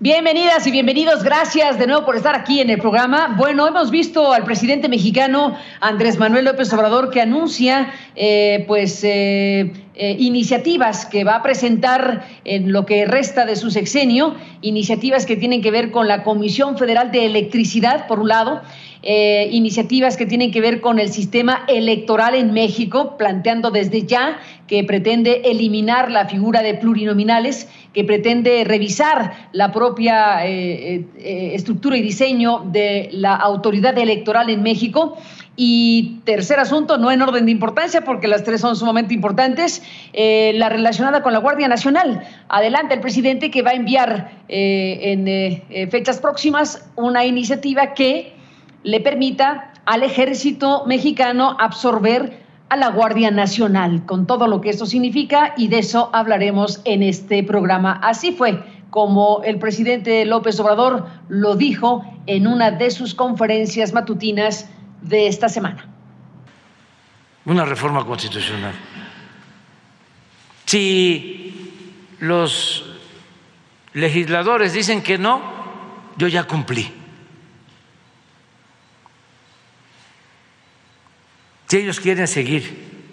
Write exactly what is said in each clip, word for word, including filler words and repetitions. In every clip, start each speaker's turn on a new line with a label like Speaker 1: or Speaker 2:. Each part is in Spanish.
Speaker 1: Bienvenidas y bienvenidos, gracias de nuevo por estar aquí en el programa. Bueno, hemos visto al presidente mexicano Andrés Manuel López Obrador que anuncia eh, pues eh, eh, iniciativas que va a presentar en lo que resta de su sexenio, iniciativas que tienen que ver con la Comisión Federal de Electricidad, por un lado, Eh, iniciativas que tienen que ver con el sistema electoral en México, planteando desde ya que pretende eliminar la figura de plurinominales, que pretende revisar la propia eh, eh, estructura y diseño de la autoridad electoral en México. Y tercer asunto, no en orden de importancia, porque las tres son sumamente importantes, eh, la relacionada con la Guardia Nacional. Adelanta el presidente que va a enviar eh, en eh, fechas próximas una iniciativa que le permita al ejército mexicano absorber a la Guardia Nacional, con todo lo que esto significa, y de eso hablaremos en este programa. Así fue como el presidente López Obrador lo dijo en una de sus conferencias matutinas de esta semana.
Speaker 2: Una reforma constitucional. Si los legisladores dicen que no, yo ya cumplí. Si ellos quieren seguir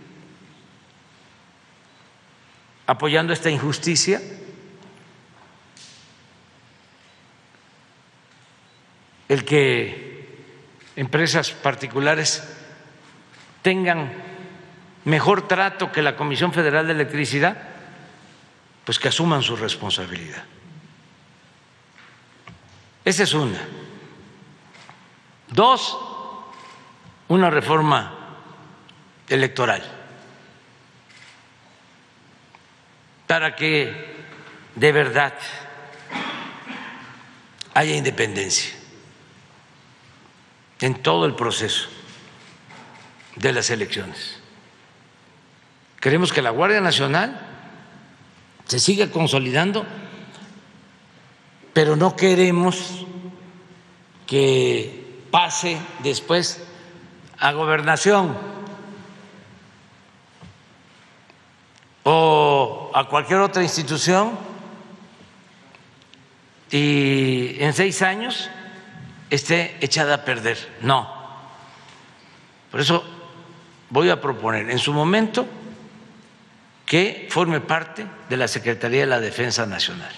Speaker 2: apoyando esta injusticia, el que empresas particulares tengan mejor trato que la Comisión Federal de Electricidad, pues que asuman su responsabilidad. Esa es una. Dos, una reforma electoral, para que de verdad haya independencia en todo el proceso de las elecciones. Queremos que la Guardia Nacional se siga consolidando, pero no queremos que pase después a gobernación o a cualquier otra institución y en seis años esté echada a perder. No. Por eso voy a proponer en su momento que forme parte de la Secretaría de la Defensa Nacional.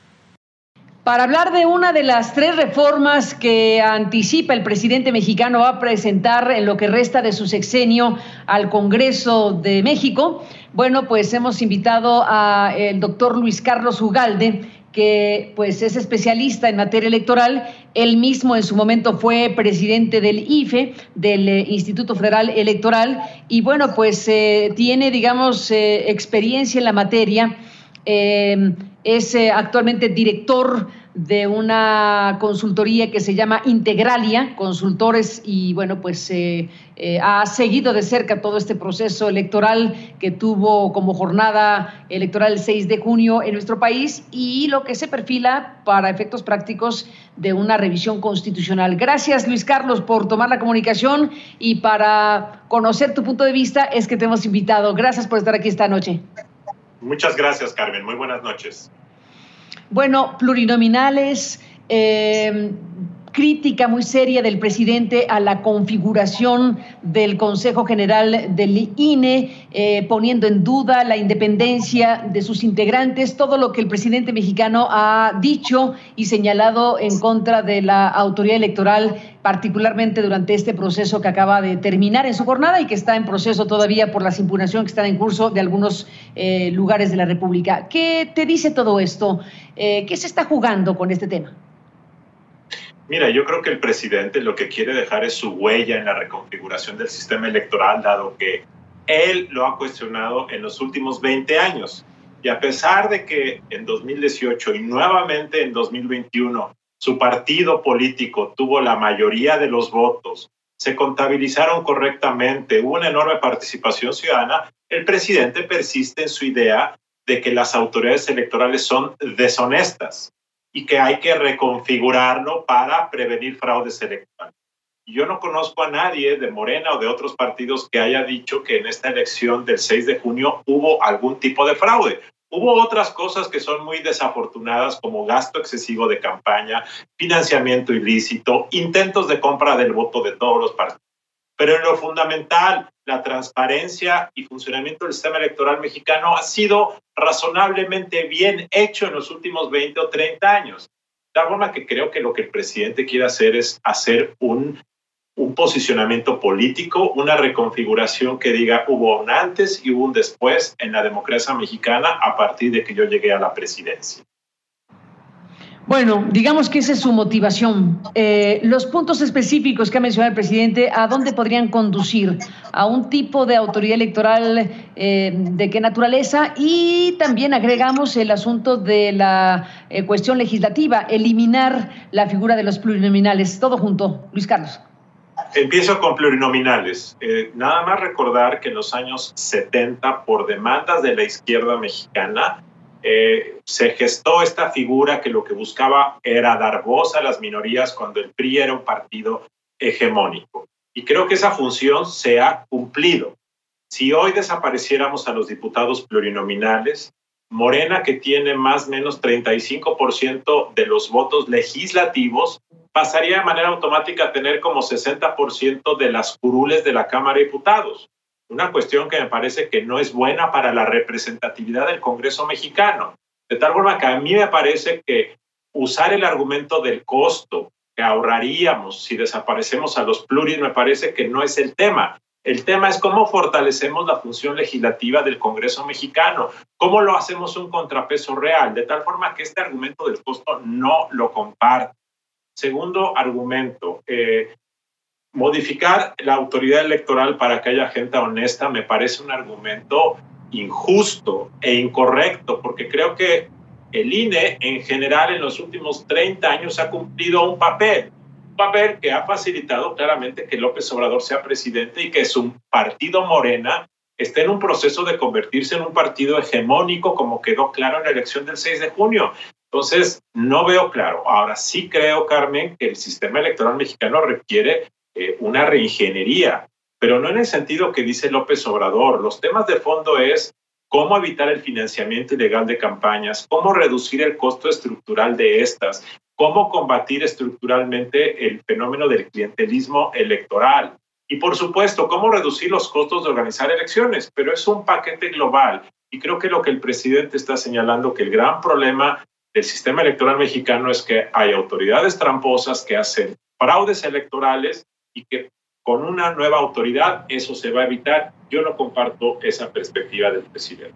Speaker 1: Para hablar de una de las tres reformas que anticipa el presidente mexicano va a presentar en lo que resta de su sexenio al Congreso de México, bueno, pues hemos invitado al doctor Luis Carlos Ugalde, que pues es especialista en materia electoral. Él mismo en su momento fue presidente del I F E, del eh, Instituto Federal Electoral, y bueno, pues eh, tiene, digamos, eh, experiencia en la materia. Eh, es eh, actualmente director de una consultoría que se llama Integralia Consultores y bueno, pues eh, eh, ha seguido de cerca todo este proceso electoral que tuvo como jornada electoral el seis de junio en nuestro país y lo que se perfila para efectos prácticos de una revisión constitucional. Gracias, Luis Carlos, por tomar la comunicación y para conocer tu punto de vista es que te hemos invitado. Gracias por estar aquí esta noche.
Speaker 3: Muchas gracias, Carmen. Muy buenas noches.
Speaker 1: Bueno, plurinominales, eh, crítica muy seria del presidente a la configuración del Consejo General del I N E, eh, poniendo en duda la independencia de sus integrantes, todo lo que el presidente mexicano ha dicho y señalado en contra de la autoridad electoral, particularmente durante este proceso que acaba de terminar en su jornada y que está en proceso todavía por las impugnaciones que están en curso de algunos eh, lugares de la República. ¿Qué te dice todo esto? Eh, ¿Qué se está jugando con este tema?
Speaker 3: Mira, yo creo que el presidente lo que quiere dejar es su huella en la reconfiguración del sistema electoral, dado que él lo ha cuestionado en los últimos veinte años. Y a pesar de que en dos mil dieciocho y nuevamente en dos mil veintiuno su partido político tuvo la mayoría de los votos, se contabilizaron correctamente, hubo una enorme participación ciudadana, el presidente persiste en su idea de que las autoridades electorales son deshonestas y que hay que reconfigurarlo para prevenir fraudes electorales. Yo no conozco a nadie de Morena o de otros partidos que haya dicho que en esta elección del seis de junio hubo algún tipo de fraude. Hubo otras cosas que son muy desafortunadas, como gasto excesivo de campaña, financiamiento ilícito, intentos de compra del voto de todos los partidos. Pero en lo fundamental, la transparencia y funcionamiento del sistema electoral mexicano ha sido razonablemente bien hecho en los últimos veinte o treinta años. De tal forma que creo que lo que el presidente quiere hacer es hacer un, un posicionamiento político, una reconfiguración que diga hubo un antes y hubo un después en la democracia mexicana a partir de que yo llegué a la presidencia.
Speaker 1: Bueno, digamos que esa es su motivación. Eh, los puntos específicos que ha mencionado el presidente, ¿a dónde podrían conducir? ¿A un tipo de autoridad electoral eh, de qué naturaleza? Y también agregamos el asunto de la eh, cuestión legislativa, eliminar la figura de los plurinominales. Todo junto, Luis Carlos.
Speaker 3: Empiezo con plurinominales. Eh, nada más recordar que en los años setenta, por demandas de la izquierda mexicana, Eh, se gestó esta figura que lo que buscaba era dar voz a las minorías cuando el P R I era un partido hegemónico. Y creo que esa función se ha cumplido. Si hoy desapareciéramos a los diputados plurinominales, Morena, que tiene más o menos treinta y cinco por ciento de los votos legislativos, pasaría de manera automática a tener como sesenta por ciento de las curules de la Cámara de Diputados. Una cuestión que me parece que no es buena para la representatividad del Congreso mexicano. De tal forma que a mí me parece que usar el argumento del costo que ahorraríamos si desaparecemos a los pluris me parece que no es el tema. El tema es cómo fortalecemos la función legislativa del Congreso mexicano, cómo lo hacemos un contrapeso real, de tal forma que este argumento del costo no lo comparto. Segundo argumento, eh, modificar la autoridad electoral para que haya gente honesta me parece un argumento injusto e incorrecto, porque creo que el I N E en general en los últimos treinta años ha cumplido un papel, un papel que ha facilitado claramente que López Obrador sea presidente y que su partido Morena esté en un proceso de convertirse en un partido hegemónico, como quedó claro en la elección del seis de junio. Entonces, no veo claro. Ahora sí creo, Carmen, que el sistema electoral mexicano requiere Eh, una reingeniería, pero no en el sentido que dice López Obrador. Los temas de fondo es cómo evitar el financiamiento ilegal de campañas, cómo reducir el costo estructural de estas, cómo combatir estructuralmente el fenómeno del clientelismo electoral y, por supuesto, cómo reducir los costos de organizar elecciones, pero es un paquete global y creo que lo que el presidente está señalando que el gran problema del sistema electoral mexicano es que hay autoridades tramposas que hacen fraudes electorales y que con una nueva autoridad eso se va a evitar. Yo no comparto esa perspectiva del presidente.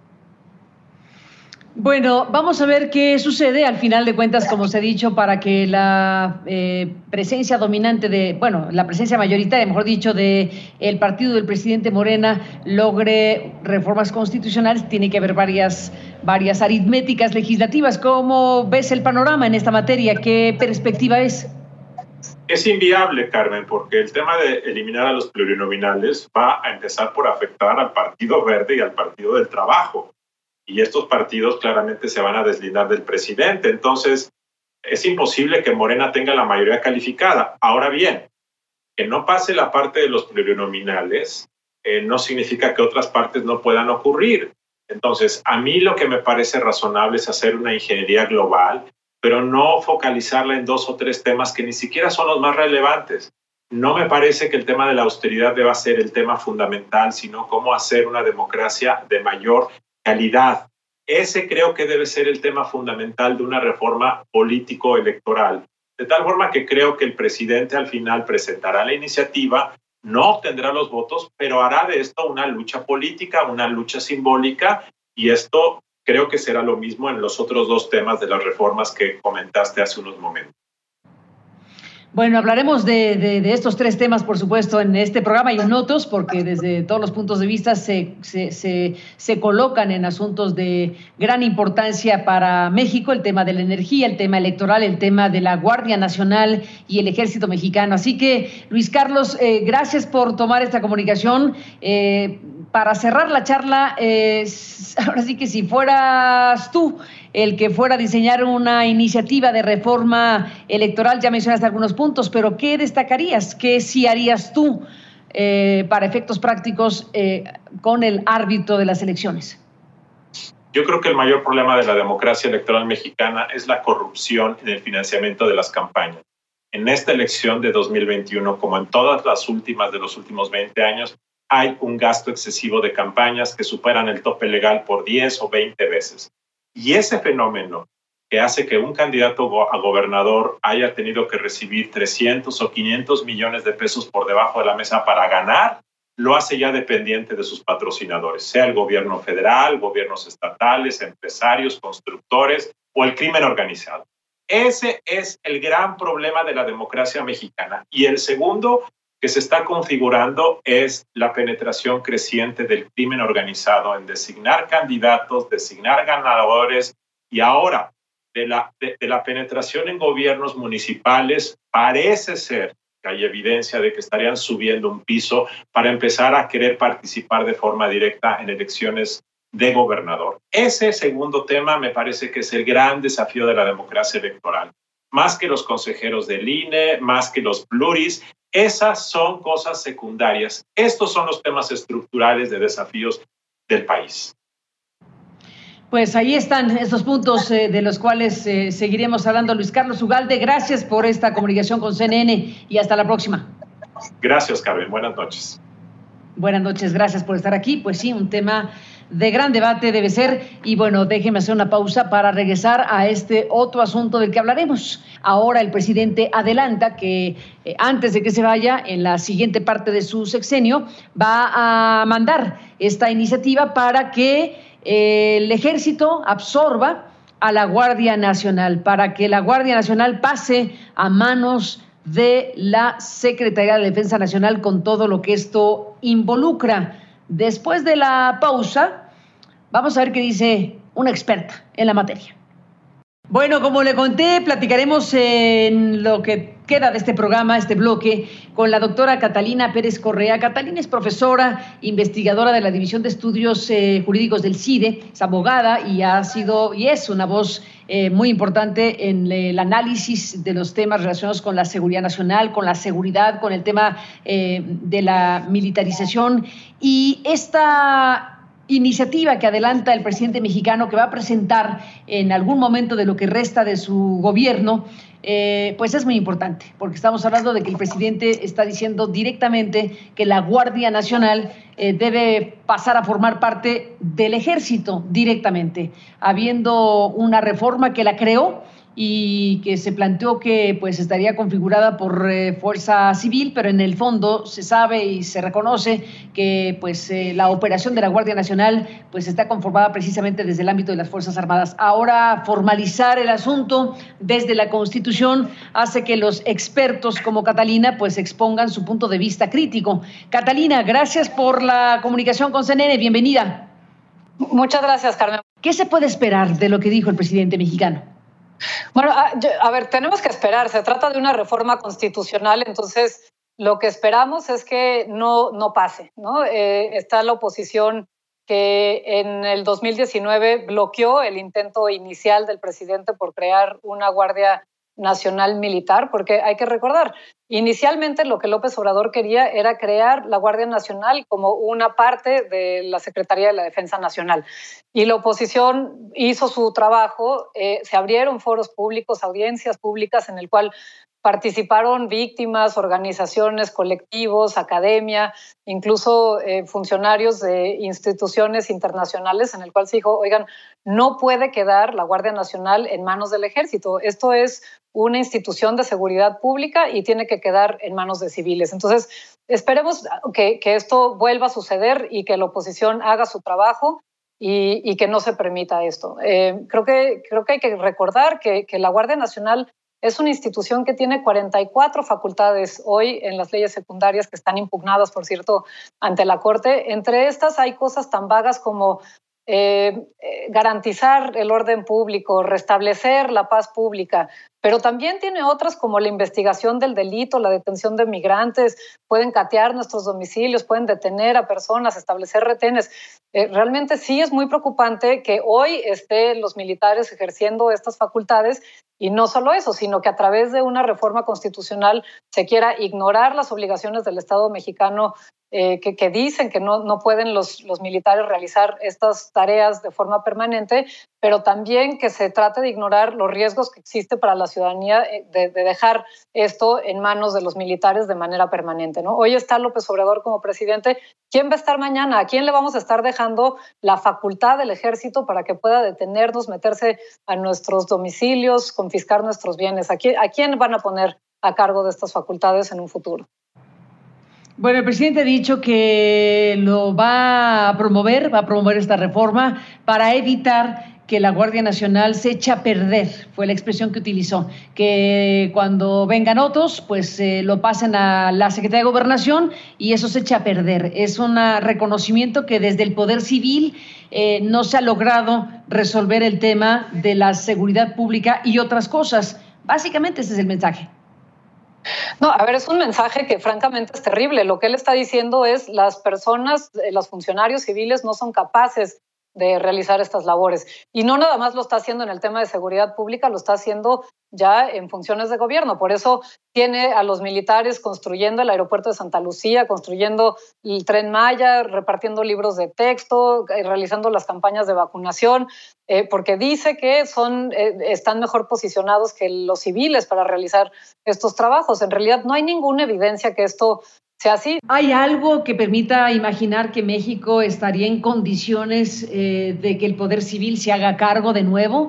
Speaker 1: Bueno, vamos a ver qué sucede al final de cuentas, como se ha dicho, para que la eh, presencia dominante de, bueno, la presencia mayoritaria, mejor dicho, de el partido del presidente Morena logre reformas constitucionales. Tiene que haber varias, varias aritméticas legislativas. ¿Cómo ves el panorama en esta materia? ¿Qué perspectiva es?
Speaker 3: Es inviable, Carmen, porque el tema de eliminar a los plurinominales va a empezar por afectar al Partido Verde y al Partido del Trabajo. Y estos partidos claramente se van a deslindar del presidente. Entonces, es imposible que Morena tenga la mayoría calificada. Ahora bien, que no pase la parte de los plurinominales eh, no significa que otras partes no puedan ocurrir. Entonces, a mí lo que me parece razonable es hacer una ingeniería global, pero no focalizarla en dos o tres temas que ni siquiera son los más relevantes. No me parece que el tema de la austeridad deba ser el tema fundamental, sino cómo hacer una democracia de mayor calidad. Ese creo que debe ser el tema fundamental de una reforma político-electoral. De tal forma que creo que el presidente al final presentará la iniciativa, no obtendrá los votos, pero hará de esto una lucha política, una lucha simbólica, y esto creo que será lo mismo en los otros dos temas de las reformas que comentaste hace unos momentos.
Speaker 1: Bueno, hablaremos de, de, de estos tres temas, por supuesto, en este programa y en otros, porque desde todos los puntos de vista se, se, se, se colocan en asuntos de gran importancia para México, el tema de la energía, el tema electoral, el tema de la Guardia Nacional y el Ejército Mexicano. Así que, Luis Carlos, eh, gracias por tomar esta comunicación. Eh, para cerrar la charla, eh, ahora sí que si fueras tú el que fuera a diseñar una iniciativa de reforma electoral, ya mencionaste algunos puntos, pero ¿qué destacarías? ¿Qué sí harías tú eh, para efectos prácticos eh, con el árbitro de las elecciones?
Speaker 3: Yo creo que el mayor problema de la democracia electoral mexicana es la corrupción en el financiamiento de las campañas. En esta elección de dos mil veintiuno, como en todas las últimas de los últimos veinte años, hay un gasto excesivo de campañas que superan el tope legal por diez o veinte veces. Y ese fenómeno que hace que un candidato a gobernador haya tenido que recibir trescientos o quinientos millones de pesos por debajo de la mesa para ganar, lo hace ya dependiente de sus patrocinadores, sea el gobierno federal, gobiernos estatales, empresarios, constructores o el crimen organizado. Ese es el gran problema de la democracia mexicana. Y el segundo que se está configurando es la penetración creciente del crimen organizado en designar candidatos, designar ganadores y ahora de la, de, de la penetración en gobiernos municipales. Parece ser que hay evidencia de que estarían subiendo un piso para empezar a querer participar de forma directa en elecciones de gobernador. Ese segundo tema me parece que es el gran desafío de la democracia electoral. Más que los consejeros del I N E, más que los pluris, esas son cosas secundarias. Estos son los temas estructurales de desafíos del país.
Speaker 1: Pues ahí están estos puntos eh, de los cuales eh, seguiremos hablando. Luis Carlos Ugalde, gracias por esta comunicación con C N N y hasta la próxima.
Speaker 3: Gracias, Carmen. Buenas noches.
Speaker 1: Buenas noches, gracias por estar aquí. Pues sí, un tema de gran debate debe ser. Y bueno, déjeme hacer una pausa para regresar a este otro asunto del que hablaremos. Ahora el presidente adelanta que eh, antes de que se vaya, en la siguiente parte de su sexenio, va a mandar esta iniciativa para que eh, el ejército absorba a la Guardia Nacional, para que la Guardia Nacional pase a manos de la Secretaría de Defensa Nacional con todo lo que esto involucra. Después de la pausa, vamos a ver qué dice una experta en la materia. Bueno, como le conté, platicaremos en lo que queda de este programa, este bloque, con la doctora Catalina Pérez Correa. Catalina es profesora, investigadora de la División de Estudios eh, Jurídicos del C I D E, es abogada y ha sido y es una voz eh, muy importante en el análisis de los temas relacionados con la seguridad nacional, con la seguridad, con el tema eh, de la militarización. Y esta iniciativa que adelanta el presidente mexicano, que va a presentar en algún momento de lo que resta de su gobierno, eh, pues es muy importante, porque estamos hablando de que el presidente está diciendo directamente que la Guardia Nacional eh, debe pasar a formar parte del ejército directamente, habiendo una reforma que la creó y que se planteó que pues estaría configurada por eh, fuerza civil, pero en el fondo se sabe y se reconoce que pues eh, la operación de la Guardia Nacional pues está conformada precisamente desde el ámbito de las Fuerzas Armadas. Ahora formalizar el asunto desde la Constitución hace que los expertos como Catalina pues expongan su punto de vista crítico. Catalina, gracias por la comunicación con C N N, bienvenida.
Speaker 4: Muchas gracias, Carmen.
Speaker 1: ¿Qué se puede esperar de lo que dijo el presidente mexicano?
Speaker 4: Bueno, a, a ver, tenemos que esperar. Se trata de una reforma constitucional, entonces lo que esperamos es que no, no pase, ¿no? Eh, está la oposición que en el dos mil diecinueve bloqueó el intento inicial del presidente por crear una Guardia Nacional Militar, porque hay que recordar, inicialmente lo que López Obrador quería era crear la Guardia Nacional como una parte de la Secretaría de la Defensa Nacional. Y la oposición hizo su trabajo, eh, se abrieron foros públicos, audiencias públicas en el cual participaron víctimas, organizaciones, colectivos, academia, incluso eh, funcionarios de instituciones internacionales, en el cual se dijo, oigan, no puede quedar la Guardia Nacional en manos del ejército. Esto es una institución de seguridad pública y tiene que quedar en manos de civiles. Entonces, esperemos que, que esto vuelva a suceder y que la oposición haga su trabajo y, y que no se permita esto. Eh, creo que, creo que hay que recordar que, que la Guardia Nacional es una institución que tiene cuarenta y cuatro facultades hoy en las leyes secundarias que están impugnadas, por cierto, ante la Corte. Entre estas hay cosas tan vagas como eh, eh, garantizar el orden público, restablecer la paz pública, pero también tiene otras como la investigación del delito, la detención de migrantes, pueden catear nuestros domicilios, pueden detener a personas, establecer retenes. Eh, realmente sí es muy preocupante que hoy estén los militares ejerciendo estas facultades y no solo eso, sino que a través de una reforma constitucional se quiera ignorar las obligaciones del Estado mexicano eh, que, que dicen que no, no pueden los, los militares realizar estas tareas de forma permanente, pero también que se trate de ignorar los riesgos que existe para la ciudadanía de, de dejar esto en manos de los militares de manera permanente, ¿no? Hoy está López Obrador como presidente. ¿Quién va a estar mañana? ¿A quién le vamos a estar dejando la facultad del ejército para que pueda detenernos, meterse a nuestros domicilios, confiscar nuestros bienes? ¿A quién, a quién van a poner a cargo de estas facultades en un futuro?
Speaker 1: Bueno, el presidente ha dicho que lo va a promover, va a promover esta reforma para evitar que la Guardia Nacional se echa a perder, fue la expresión que utilizó, que cuando vengan otros, pues eh, lo pasen a la Secretaría de Gobernación y eso se echa a perder. Es un reconocimiento que desde el Poder Civil eh, no se ha logrado resolver el tema de la seguridad pública y otras cosas. Básicamente ese es el mensaje.
Speaker 4: No, a ver, es un mensaje que francamente es terrible. Lo que él está diciendo es las personas, los funcionarios civiles no son capaces de realizar estas labores. Y no nada más lo está haciendo en el tema de seguridad pública, lo está haciendo ya en funciones de gobierno. Por eso tiene a los militares construyendo el aeropuerto de Santa Lucía, construyendo el Tren Maya, repartiendo libros de texto, realizando las campañas de vacunación, eh, porque dice que son, eh, están mejor posicionados que los civiles para realizar estos trabajos. En realidad no hay ninguna evidencia que esto sea así.
Speaker 1: ¿Hay algo que permita imaginar que México estaría en condiciones eh, de que el Poder Civil se haga cargo de nuevo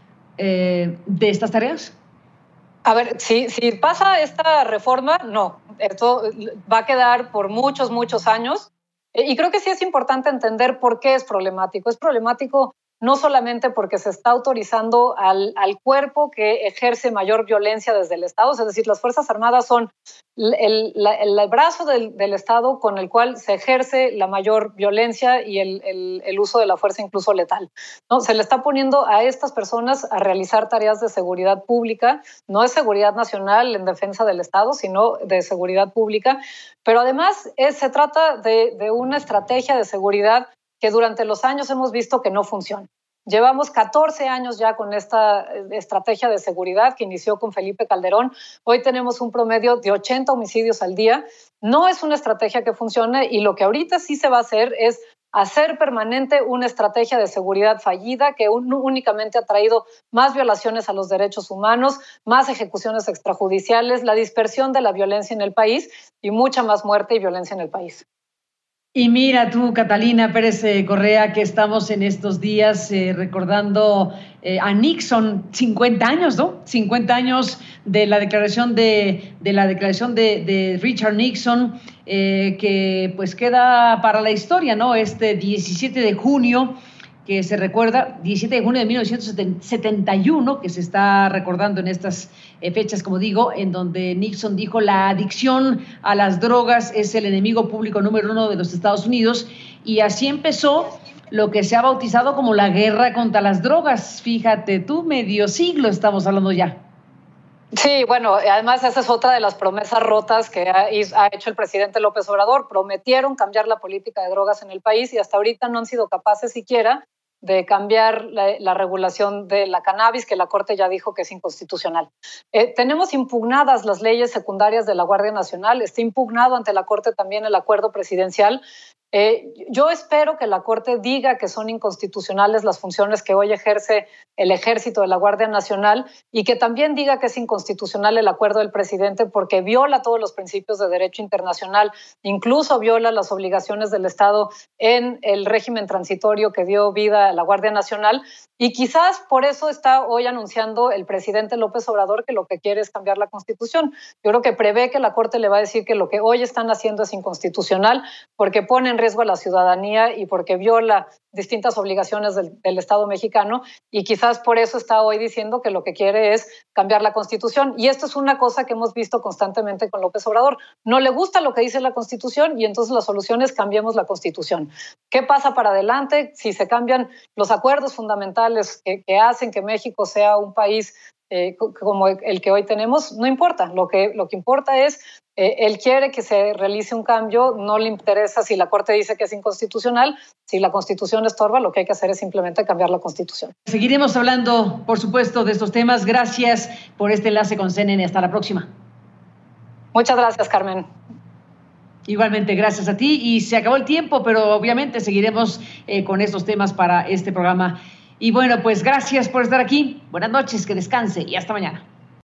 Speaker 1: eh, de estas tareas?
Speaker 4: A ver, si, si pasa esta reforma, no. Esto va a quedar por muchos, muchos años. Y creo que sí es importante entender por qué es problemático. Es problemático no solamente porque se está autorizando al, al cuerpo que ejerce mayor violencia desde el Estado, es decir, las Fuerzas Armadas son el, la, el brazo del, del Estado con el cual se ejerce la mayor violencia y el, el, el uso de la fuerza incluso letal, ¿no? Se le está poniendo a estas personas a realizar tareas de seguridad pública, no de seguridad nacional en defensa del Estado, sino de seguridad pública, pero además es, se trata de, de una estrategia de seguridad que durante los años hemos visto que no funciona. Llevamos catorce años ya con esta estrategia de seguridad que inició con Felipe Calderón. Hoy tenemos un promedio de ochenta homicidios al día. No es una estrategia que funcione y lo que ahorita sí se va a hacer es hacer permanente una estrategia de seguridad fallida que un, únicamente ha traído más violaciones a los derechos humanos, más ejecuciones extrajudiciales, la dispersión de la violencia en el país y mucha más muerte y violencia en el país.
Speaker 1: Y mira tú, Catalina Pérez eh, Correa, que estamos en estos días eh, recordando eh, a Nixon, cincuenta años, ¿no? cincuenta años de la declaración de, de, la declaración de, de Richard Nixon, eh, que pues queda para la historia, ¿no? Este diecisiete de junio, que se recuerda, diecisiete de junio de mil novecientos setenta y uno, que se está recordando en estas eh, fechas, como digo, en donde Nixon dijo la adicción a las drogas es el enemigo público número uno de los Estados Unidos, y así empezó lo que se ha bautizado como la guerra contra las drogas. Fíjate tú, medio siglo estamos hablando ya.
Speaker 4: Sí, bueno, además esa es otra de las promesas rotas que ha, ha hecho el presidente López Obrador. Prometieron cambiar la política de drogas en el país y hasta ahorita no han sido capaces siquiera de cambiar la, la regulación de la cannabis, que la Corte ya dijo que es inconstitucional. Eh, tenemos impugnadas las leyes secundarias de la Guardia Nacional, está impugnado ante la Corte también el acuerdo presidencial. Eh, yo espero que la Corte diga que son inconstitucionales las funciones que hoy ejerce el Ejército de la Guardia Nacional y que también diga que es inconstitucional el acuerdo del presidente porque viola todos los principios de derecho internacional, incluso viola las obligaciones del Estado en el régimen transitorio que dio vida a la Guardia Nacional. Y quizás por eso está hoy anunciando el presidente López Obrador que lo que quiere es cambiar la Constitución. Yo creo que prevé que la Corte le va a decir que lo que hoy están haciendo es inconstitucional porque pone en riesgo a la ciudadanía y porque viola distintas obligaciones del, del Estado mexicano, y quizás por eso está hoy diciendo que lo que quiere es cambiar la Constitución. Y esto es una cosa que hemos visto constantemente con López Obrador. No le gusta lo que dice la Constitución y entonces la solución es cambiemos la Constitución. ¿Qué pasa para adelante si se cambian los acuerdos fundamentales que, que hacen que México sea un país eh, como el que hoy tenemos? No importa. Lo que, lo que importa es Eh, él quiere que se realice un cambio, no le interesa si la Corte dice que es inconstitucional, si la Constitución estorba, lo que hay que hacer es simplemente cambiar la Constitución.
Speaker 1: Seguiremos hablando, por supuesto, de estos temas. Gracias por este enlace con C N N. Hasta la próxima.
Speaker 4: Muchas gracias, Carmen.
Speaker 1: Igualmente, gracias a ti. Y se acabó el tiempo, pero obviamente seguiremos eh, con estos temas para este programa. Y bueno, pues gracias por estar aquí. Buenas noches, que descanse y hasta mañana.